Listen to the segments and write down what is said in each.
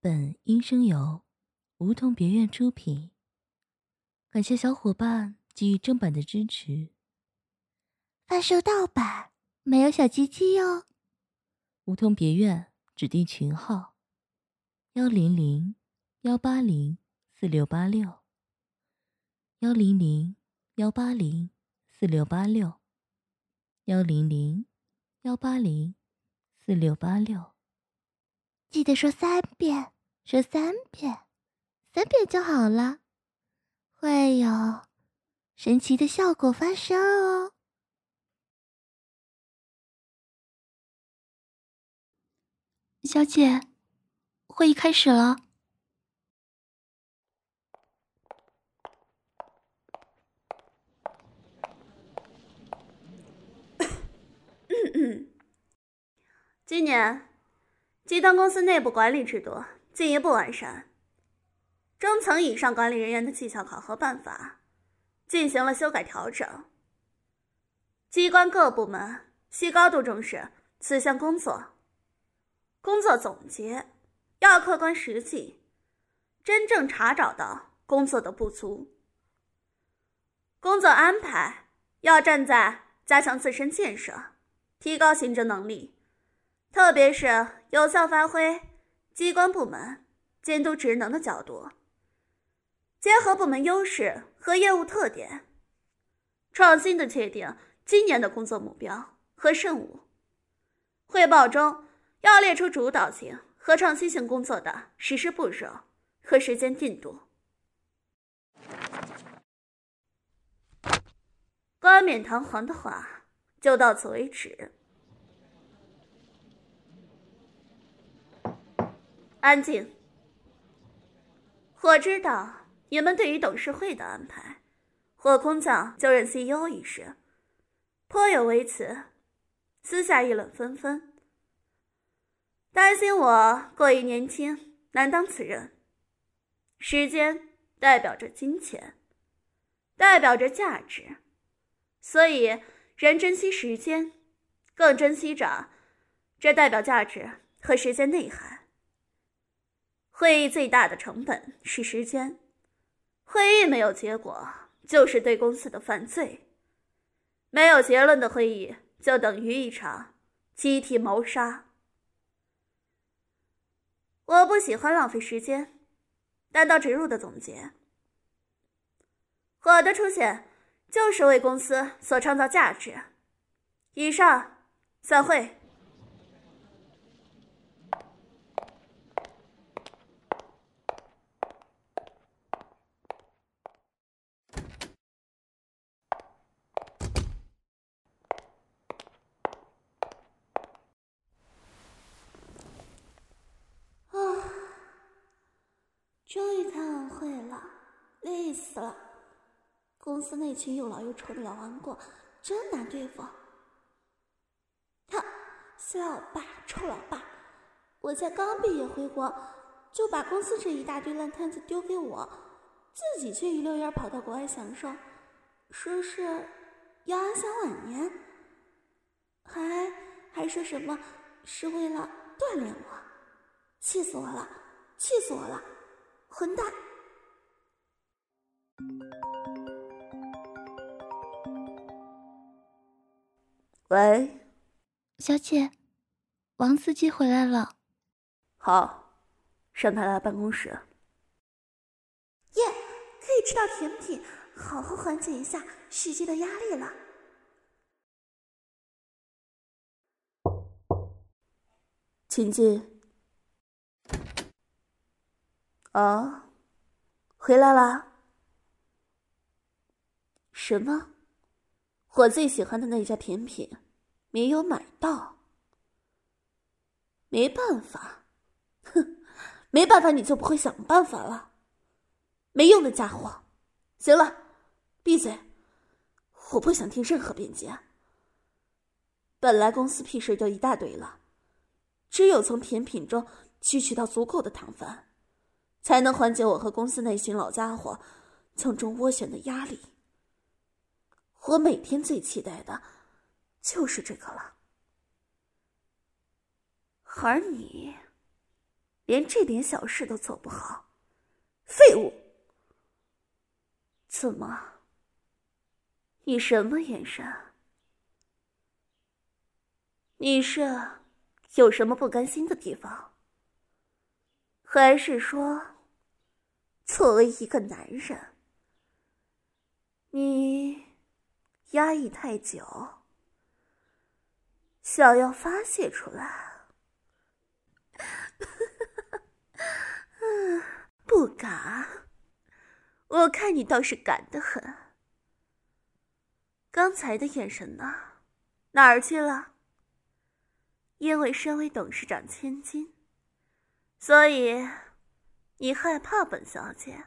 本音声由梧桐别院出品，感谢小伙伴给予正版的支持。发售盗版，没有小鸡鸡哟。梧桐别院指定群号10018048686，100180486，100180486。记得说3遍，说3遍，3遍就好了，会有神奇的效果发生哦。小姐，会议开始了。 今年集团公司内部管理制度进一步完善，中层以上管理人员的绩效考核办法进行了修改调整。机关各部门需高度重视此项工作，工作总结要客观实际，真正查找到工作的不足。工作安排要站在加强自身建设、提高行政能力，特别是有效发挥机关部门监督职能的角度，结合部门优势和业务特点，创新地确定今年的工作目标和任务。汇报中要列出主导性和创新性工作的实施步骤和时间进度。冠冕堂皇的话就到此为止。安静。我知道你们对于董事会的安排或空降就任 CEO 一事颇有微词，私下议论纷纷，担心我过于年轻，难当此任。时间代表着金钱，代表着价值，所以人珍惜时间，更珍惜着这代表价值和时间内涵。会议最大的成本是时间，会议没有结果就是对公司的犯罪，没有结论的会议就等于一场集体谋杀。我不喜欢浪费时间，单刀直入的总结，我的出现就是为公司所创造价值。以上，散会。终于开完会了，累死了。公司那群又老又丑的老顽固真难对付。他死老爸，臭老爸，我才刚毕业回国，就把公司这一大堆烂摊子丢给我，自己却一溜烟跑到国外享受，说是要安享晚年，还说什么是为了锻炼我，气死我了，气死我了，混蛋！喂， 小姐，王司机回来了。 好，让他来办公室。耶，可以吃到甜品，好好缓解一下实际的压力了。请进。哦，回来啦？什么？我最喜欢的那家甜品没有买到。没办法，哼，没办法你就不会想办法了，没用的家伙。行了，闭嘴，我不想听任何辩解。本来公司屁事就一大堆了，只有从甜品中汲取到足够的糖分，才能缓解我和公司那群老家伙从中斡旋的压力。我每天最期待的就是这个了。而你连这点小事都做不好，废物！怎么？你什么眼神？你是有什么不甘心的地方？还是说，作为一个男人，你压抑太久，想要发泄出来？不敢，我看你倒是敢得很。刚才的眼神呢？哪儿去了？因为身为董事长千金，所以你害怕本小姐。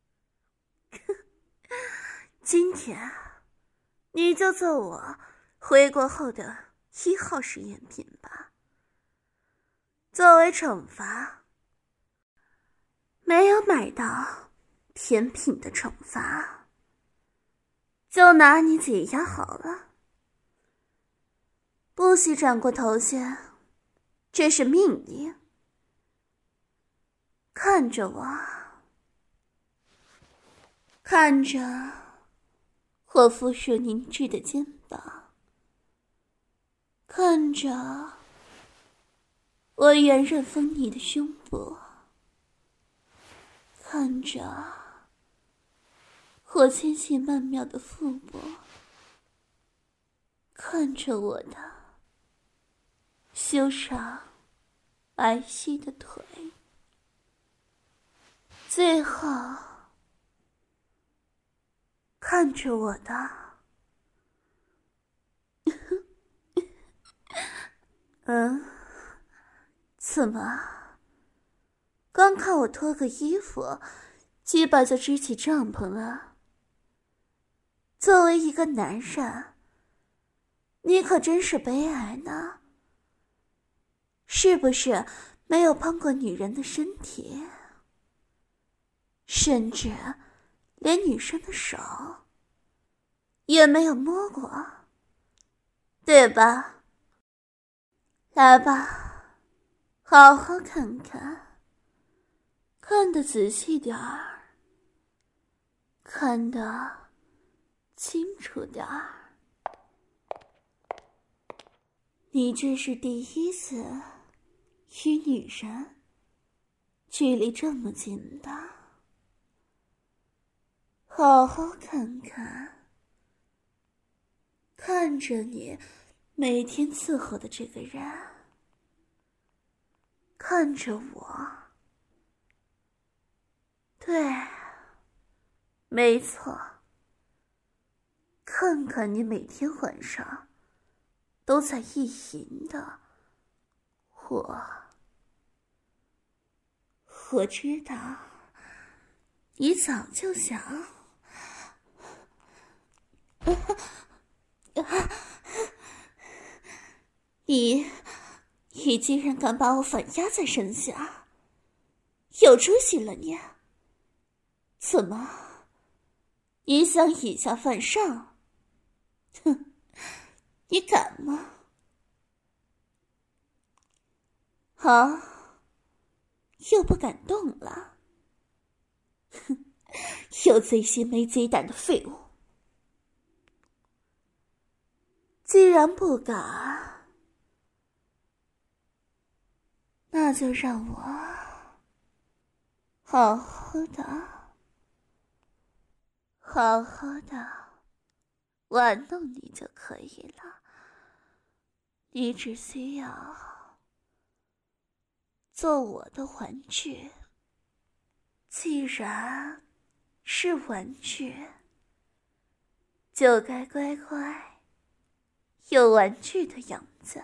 今天你就做我回国后的1号试验品吧。作为惩罚，没有买到甜品的惩罚，就拿你解压好了。不许转过头去，这是命令。看着我，看着我肤色凝滞的肩膀，看着我圆润丰腴的胸部，看着我纤细曼妙的腹部，看着我的修长白皙的腿，最后看着我的怎么刚看我脱个衣服，鸡巴就支起帐篷了？作为一个男人，你可真是悲哀呢。是不是没有碰过女人的身体，甚至连女生的手也没有摸过，对吧？来吧，好好看看，看得仔细点儿，看得清楚点儿。你这是第一次与女人距离这么近的，好好看看，看着你每天伺候的这个人，看着我，对，没错，看看你每天晚上都在意淫的我知道你早就想你竟然敢把我反压在身下，有出息了你！怎么，你想以下犯上？哼，你敢吗？好，又不敢动了。哼，有贼心没贼胆的废物！既然不敢，那就让我好好的玩弄你就可以了。你只需要做我的玩具，既然是玩具，就该乖乖有玩具的样子。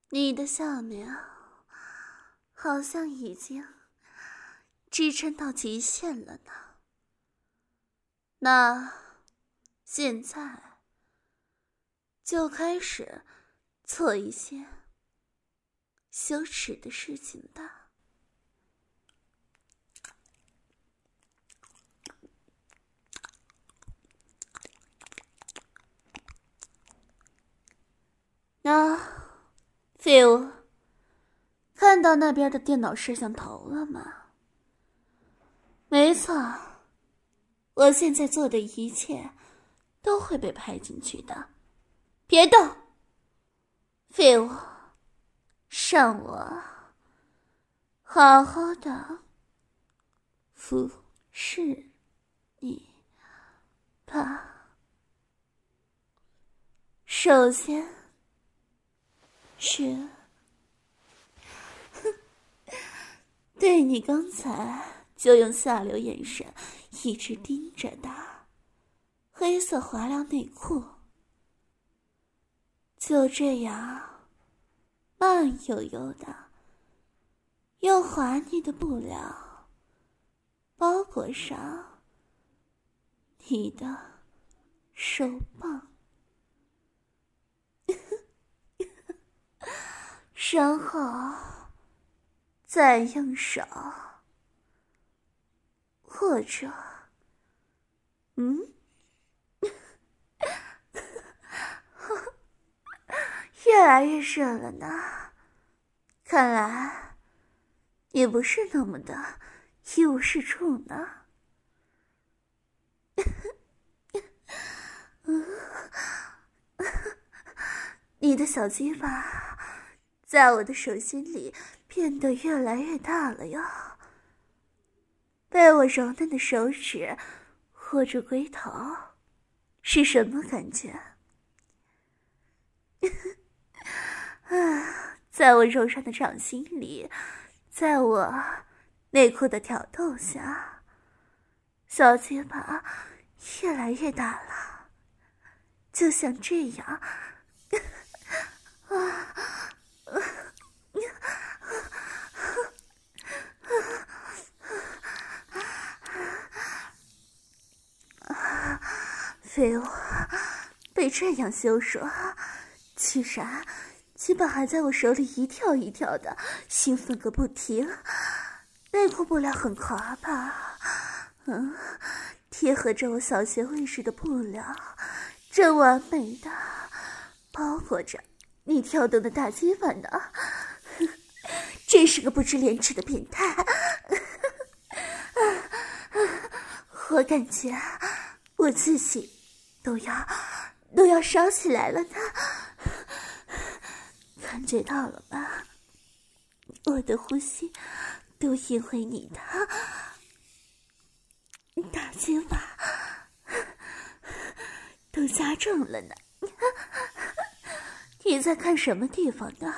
你的下面好像已经支撑到极限了呢。那现在就开始做一些羞耻的事情吧。Phil， 看到那边的电脑摄像头了吗？没错，我现在做的一切都会被拍进去的。别动 ，Phil， 让我好好的服侍你吧。首先是对你刚才就用下流眼神一直盯着的黑色滑凉内裤，就这样慢悠悠的用滑腻的布料包裹上你的手棒，然后再用手或者越来越热了呢。看来也不是那么的一无是处呢。你的小鸡巴在我的手心里变得越来越大了哟，被我柔嫩的手指握住龟头，是什么感觉？在我柔软的掌心里，在我内裤的挑逗下，小鸡巴越来越大了，就像这样。Phil， 被这样羞辱，居然鸡巴还在我手里一跳一跳的，兴奋个不停。内裤布料很滑吧？贴合着我小穴位置的布料，正完美的包裹着你跳动的大鸡巴呢。真是个不知廉耻的变态。我感觉我自己都要烧起来了呢。感觉到了吧？我的呼吸都因为你的大鸡巴都加重了呢。你在看什么地方呢？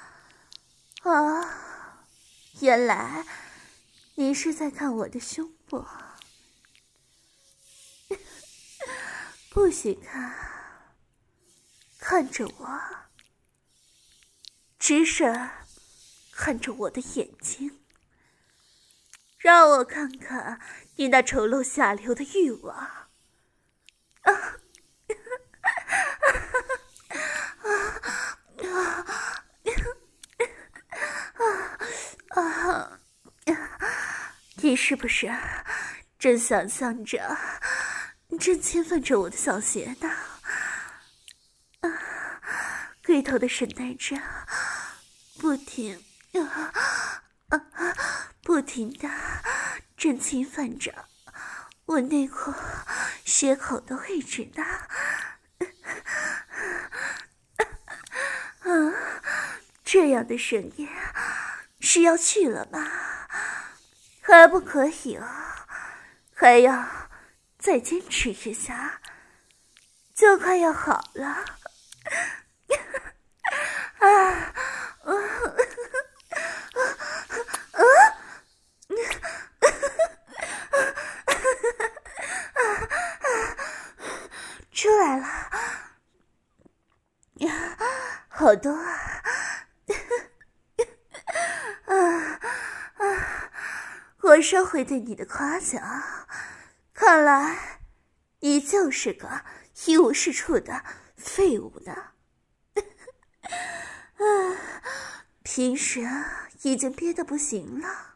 原来你是在看我的胸部。不许看，看着我，只是看着我的眼睛，让我看看你那丑陋下流的欲望。你是不是正想象着，正兴奋着我的小穴呢？龟头的神带着不停的正兴奋着我内裤穴口的位置呢。这样的声音是要去了吗？还不可以啊，还要再坚持一下，就快要好了。出来了，好多啊， 我收回对你的夸奖，看来你就是个一无是处的废物呢。平时已经憋得不行了，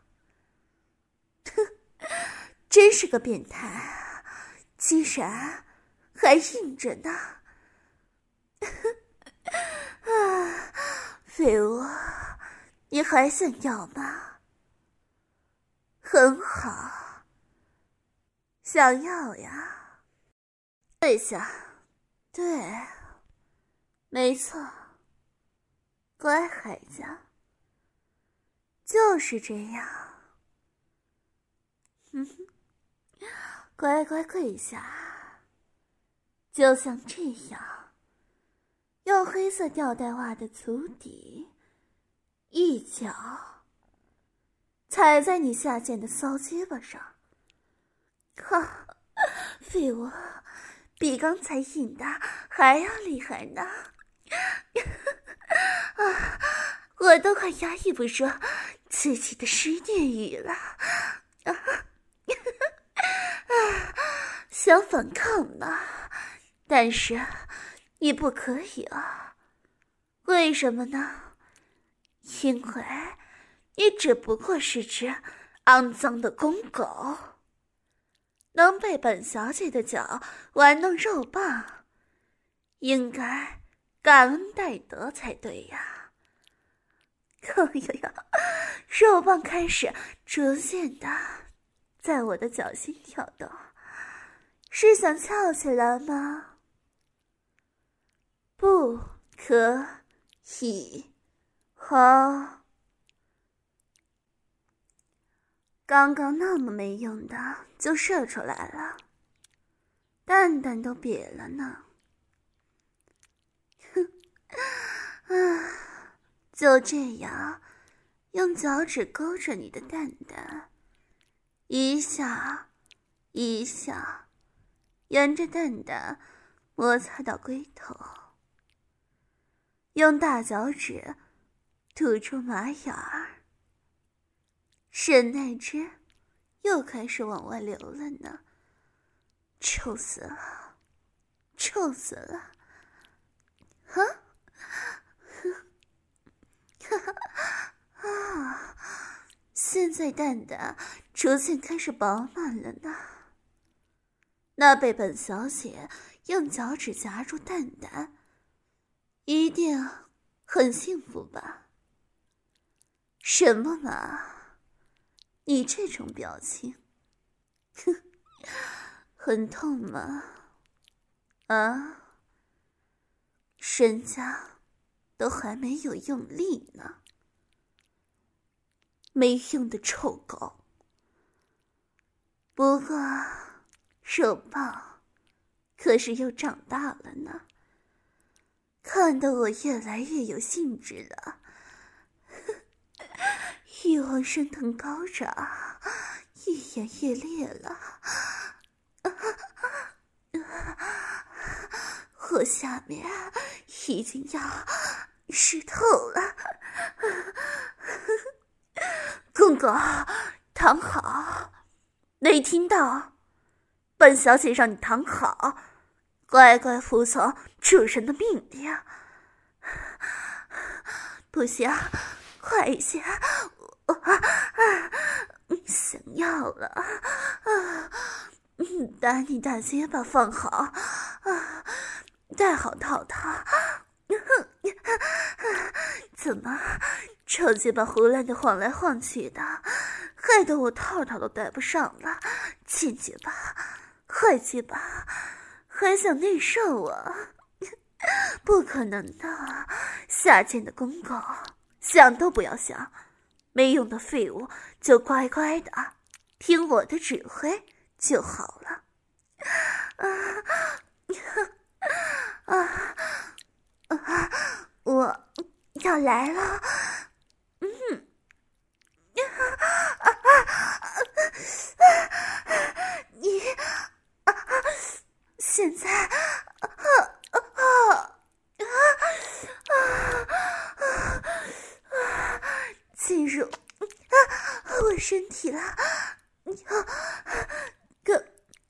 真是个变态，竟然还硬着呢。废物，你还想要吗？很好，想要呀。对下，对，没错，乖孩子，就是这样。乖乖跪下，就像这样，用黑色吊带袜的足底一脚踩在你下贱的骚鸡巴上。哈，废物，比刚才硬的还要厉害呢。我都快压抑不住自己的失恋语了。想反抗呢，但是你不可以啊。为什么呢？因为你只不过是只肮脏的公狗，能被本小姐的脚玩弄肉棒，应该感恩戴德才对呀。哎呀，肉棒开始逐渐的在我的脚心跳动，是想翘起来吗？不可以，好。刚刚那么没用的就射出来了，蛋蛋都瘪了呢。就这样，用脚趾勾着你的蛋蛋，一下一下，沿着蛋蛋摩擦到龟头，用大脚趾吐出马眼儿，神奈之又开始往外流了呢。臭死了，臭死了！现在蛋蛋逐渐开始饱满了呢。那被本小姐用脚趾夹住蛋蛋，一定很幸福吧？什么嘛，你这种表情，很痛吗？啊，人家都还没有用力呢。没用的臭狗。不过肉棒可是又长大了呢，看得我越来越有兴致了。欲望升腾高涨，愈演愈烈了。我下面已经要湿透了。公狗，躺好，没听到？本小姐让你躺好，乖乖服从主人的命令。不行，快一些，想要了。把你大结巴放好，戴好套套。怎么臭鸡巴胡乱的晃来晃去的，害得我套套都戴不上了。贱鸡巴，坏鸡巴，还想内射我？不可能的，下贱的公狗，想都不要想！没用的废物，就乖乖的听我的指挥就好了。我要来了。你现在进入我我身体了，更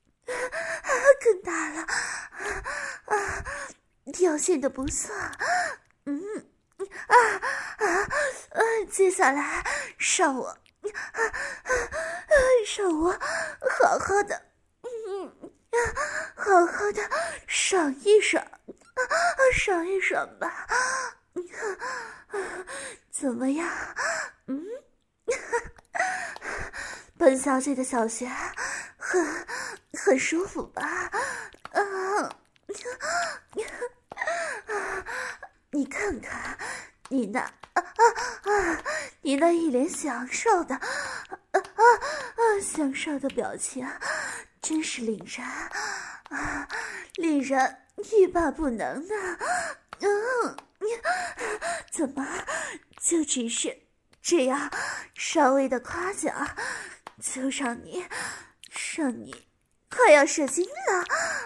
大了，表现的不错，接下来让我好好的爽一爽吧，怎么样？本小姐的小穴很舒服吧？你看看你那一脸享受的表情，真是令人欲罢不能呢。怎么就只是这样稍微的夸奖，就让你快要射精了？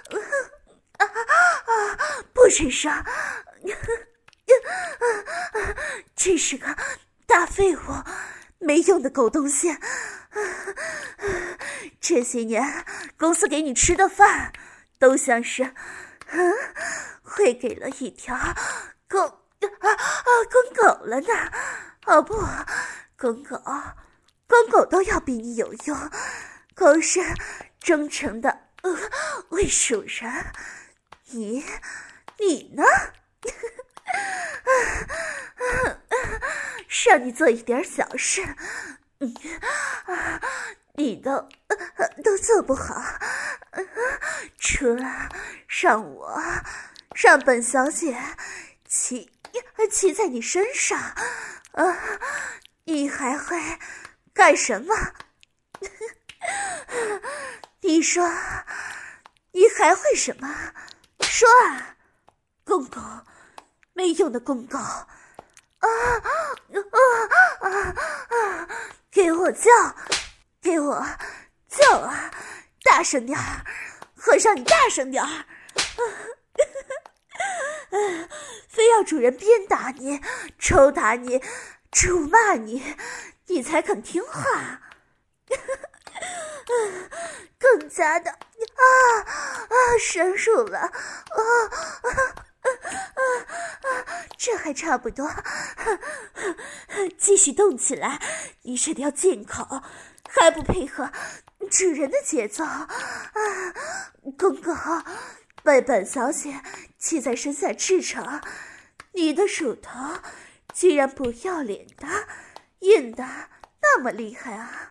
不吱声，这是个大废物，没用的狗东西。这些年公司给你吃的饭都像是会给了一条公狗了呢。哦不，公狗都要比你有用，狗是忠诚的为属人。你呢？让你做一点小事，你都做不好，除了让本小姐骑在你身上，你还会干什么？你说你还会什么？说啊，公狗，没用的公狗！给我叫啊！大声点儿，和尚你大声点儿！非要主人鞭打你、抽打你、辱骂你，你才肯听话。更加的深入了，这还差不多，继续动起来！你这条贱狗，还不配合主人的节奏公狗被本小姐骑在身下驰骋，你的乳头居然不要脸的硬的那么厉害啊！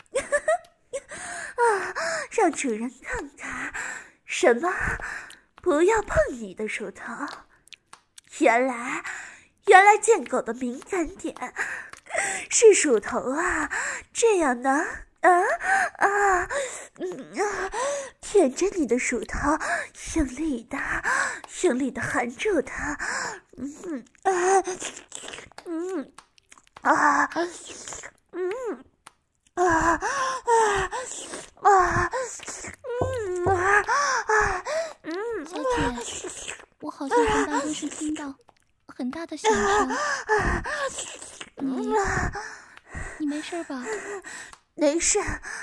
让主人看看什么不要碰你的乳头。原来贱狗的敏感点是乳头啊！这样呢，舔着你的乳头，用力的含住它， 小姐，我好像从大都市听到很大的响声。你没事吧？ 没事，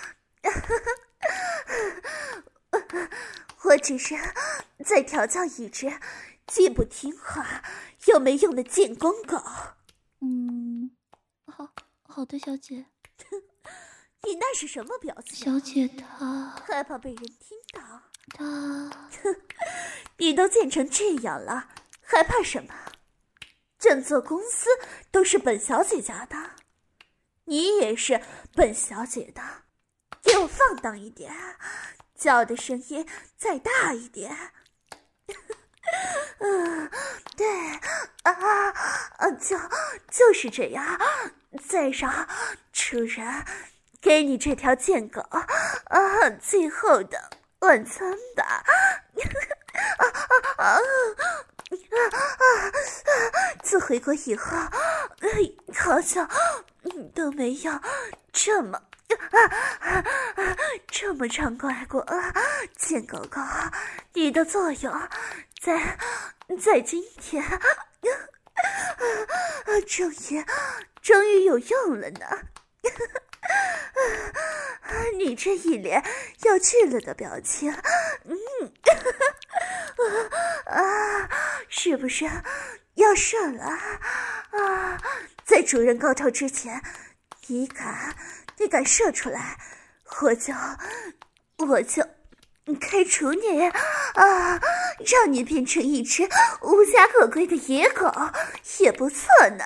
我只是在调教一只既不听话又没用的贱公狗。 好的，小姐。 你那是什么表情？ 小姐她害怕被人听到。你都贱成这样了，还怕什么？整座公司都是本小姐家的，你也是本小姐的，给我放荡一点，叫的声音再大一点。对就是这样，再让主人给你这条贱狗最后的晚餐吧。自回国以后，好像都没有这么畅快过。贱狗狗，你的作用在今天终于有用了呢。 你这一脸要去了的表情，是不是要射了啊？在主人高潮之前，你敢射出来，我就开除你啊，让你变成一只无家可归的野狗也不错呢。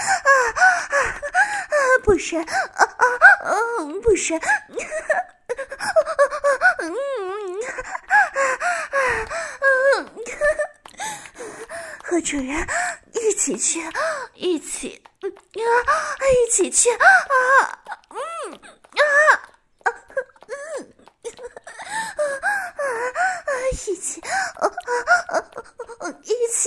不是，不是，和主人一起去，一起去一起，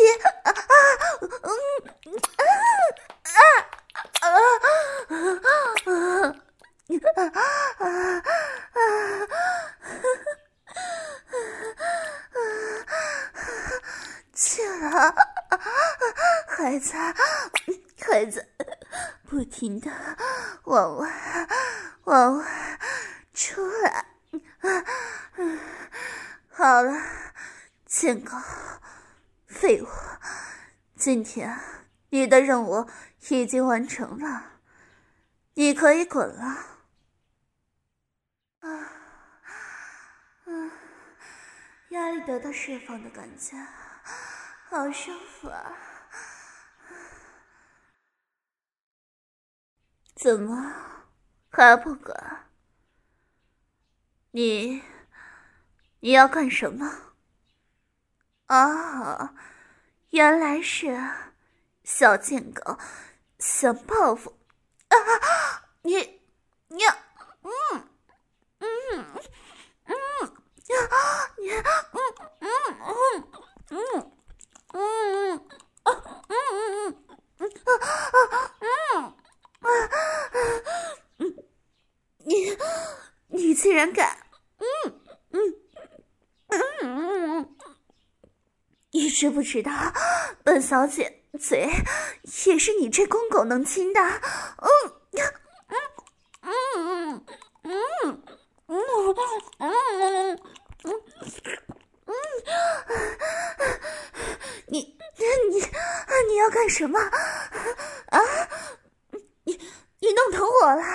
去了，孩子，不停的往外出来，好了，建狗，废物，今天你的任务已经完成了，你可以滚了。压力得到释放的感觉，好舒服啊！怎么还不滚？你要干什么？啊，原来是小贱狗想报复啊！你你竟然敢！你知不知道，本小姐嘴也是你这公狗能亲的？你要干什么啊？你弄疼我了？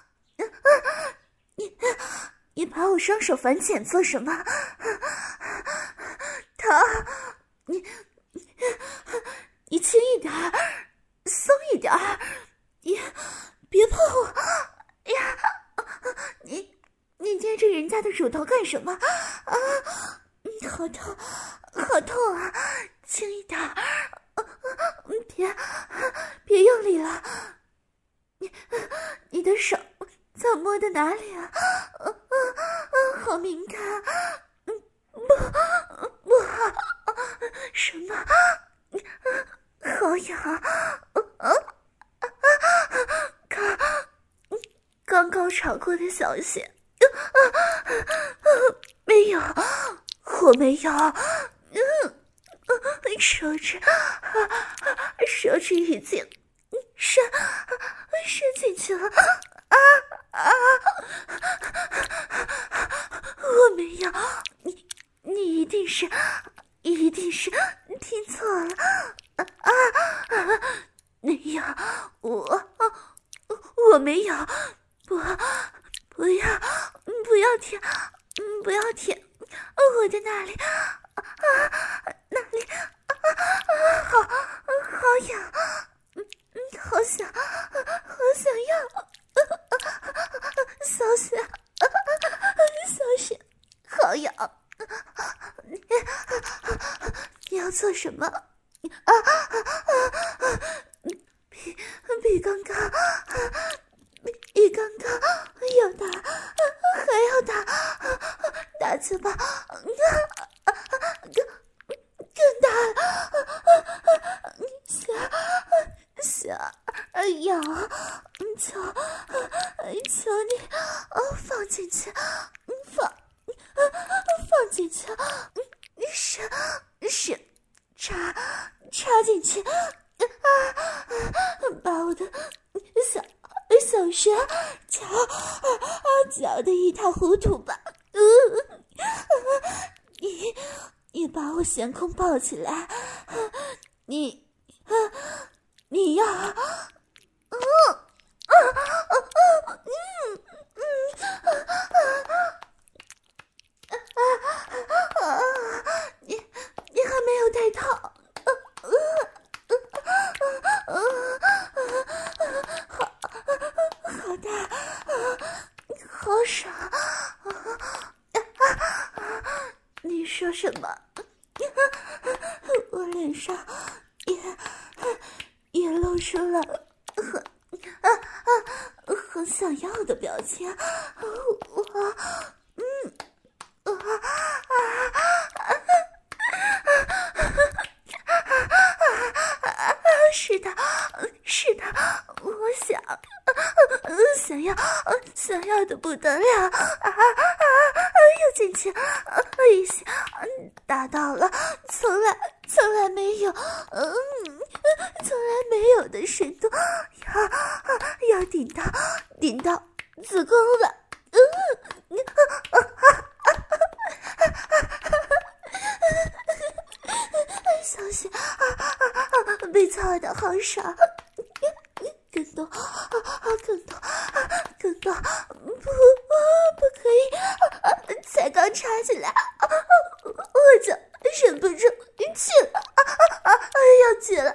你把我双手反剪做什么？你轻一点，松一点，你别碰我呀！你捏着人家的乳头干什么啊？好痛，好痛啊！轻一点，别用力了。你的手在摸的哪里啊？好敏感，不好，什么？好痒！刚高潮过的小穴，没有，我没有。手指已经伸进去了。我没有，你一定是听错了。没有，我没有，不要舔，不要舔我的那里，那里好痒，好想要，小雪，好痒，你要做什么？比刚刚要大，还要大嘴巴，更大了，小痒，求你放进去，放进去，是插进去，把我的小老师，搅得一塌糊涂吧？你把我悬空抱起来，你要，你还没有戴套，好大，好爽！你说什么？我脸上也露出了很想要的表情。是的，我想要的不得了又进去一下，达到了从来没有的深度，要顶到子宫了。小心被操的好爽，更多，不可以，才刚插起来，我就忍不住去了，要去了，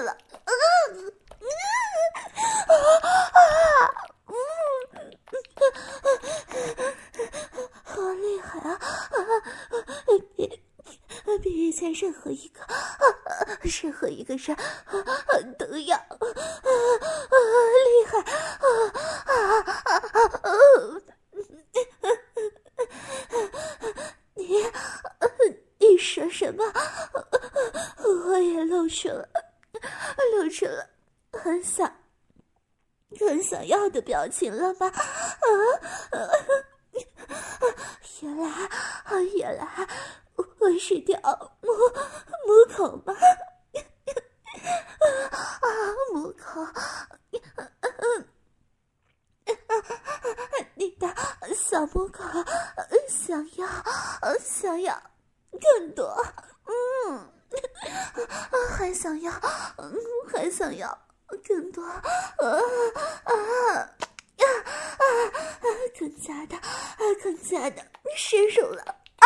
好厉害啊！比以前任何一个人都要厉害！你说什么？我也露出了很想要的表情了吗？原来我是条母口吗？母口，你的小母口想要更多，还想要更多，更加的深入了。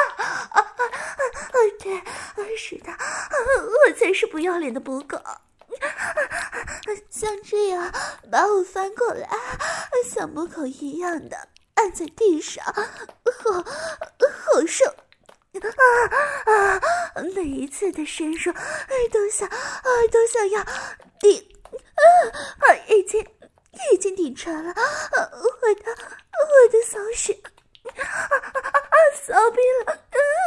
对，是的，我才是不要脸的母狗。像这样把我翻过来，像母狗一样的按在地上，好受。每一次的深入都想要顶，已经顶穿了我的骚穴，骚逼了。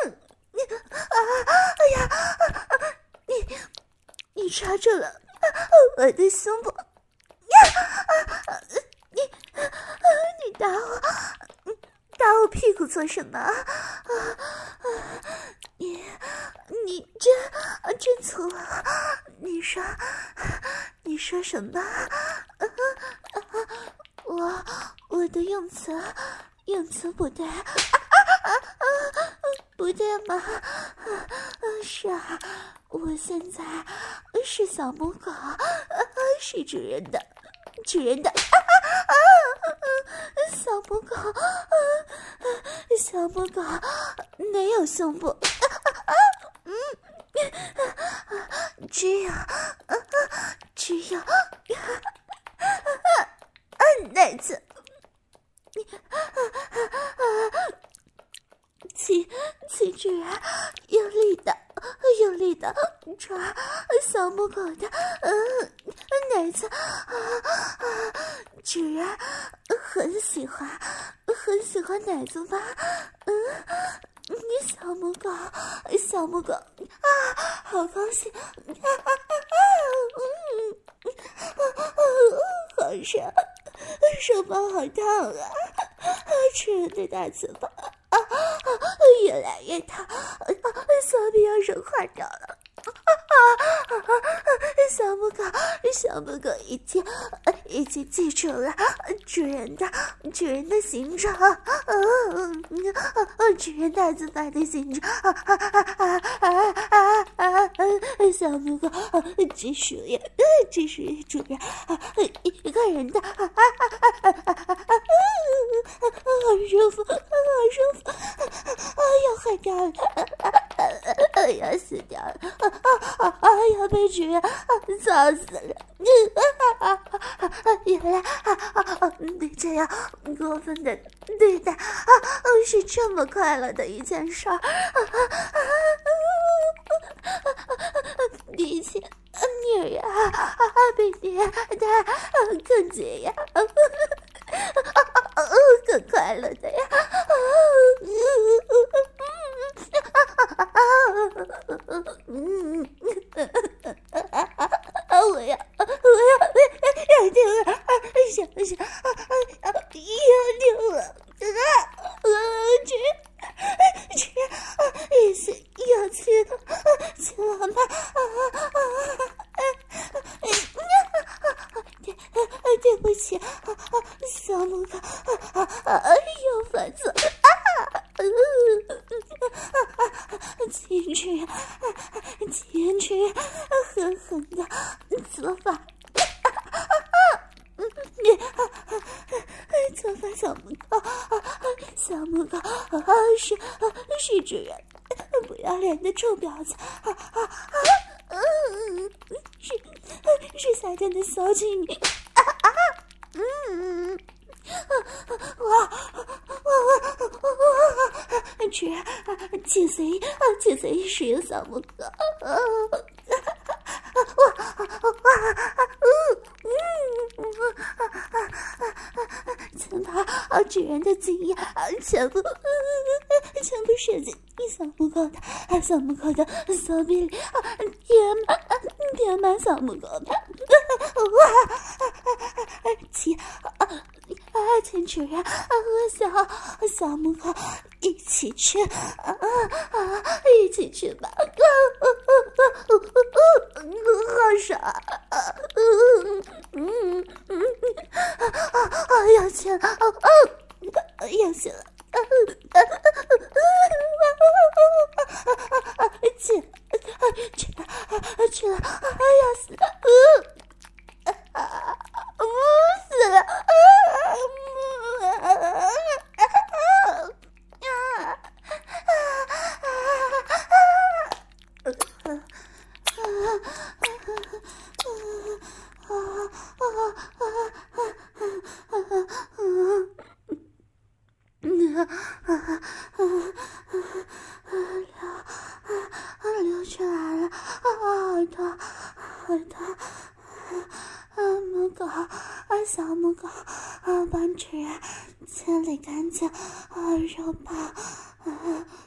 哎呀，你插住了我的胸部，你打我屁股做什么？你真粗鲁！你说什么？我的用词不对，不对吗？是啊，我现在是小母狗，是主人的小母狗没有胸部，只有奶子。请主人用力的抓小母狗的奶子，主人很喜欢奶子吗？你小母狗好高兴，好爽，手包好烫啊！主人的大嘴巴越来越烫，小臂要融化掉了。 小母狗已经记住了主人的形状，主人大字牌的形状，小母狗只属于主人一个人的，好舒服，要坏掉了，要死掉了，要被主人操死了。原来你这样过分的对待是这么快乐的一件事儿，比起女人比爹的更解压，更快乐的呀！我要丢了，想要丢了，意思要去了吗？对不起，小母狗又犯错，坚持狠狠的做法。做法小母狗是主人不要脸的臭婊子，是撒旦的小妓女，主人请随意使用小母狗，曾把主人的精液全部射进小母狗的骚逼里，填满小母狗的，请主人和小母狗一起吃吧，好爽，要去了，去了，要死了，死了，流出来了，耳朵，母狗，小母狗，帮主人清理干净肉包，